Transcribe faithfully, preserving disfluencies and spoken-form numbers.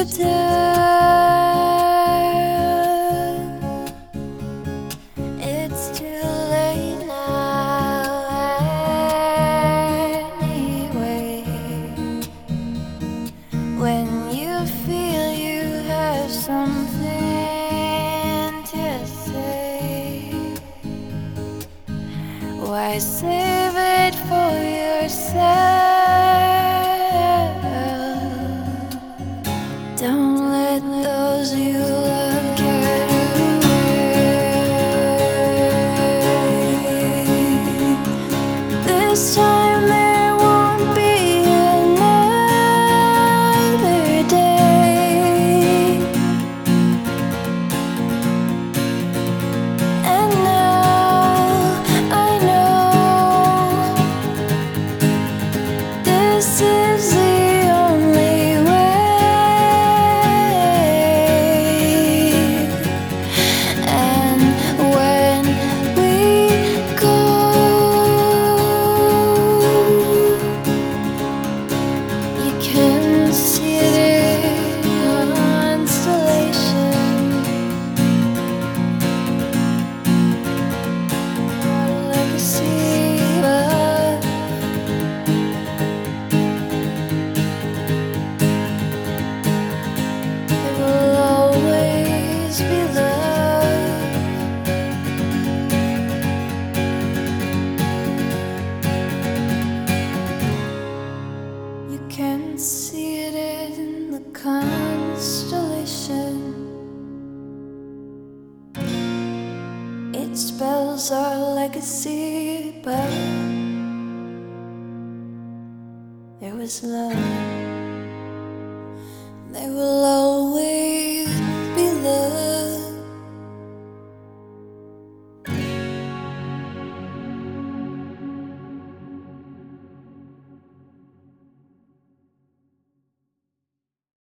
done. It's too late now anyway. When you feel you have something to say, why save it for yourself? Don't let those you love get away. This time there won't be another day. And now I know this is the only way. And when we go, you can see it in constellation. What a legacy, but there will always be love. You can see it in the constellation. It spells our legacy, but there was love.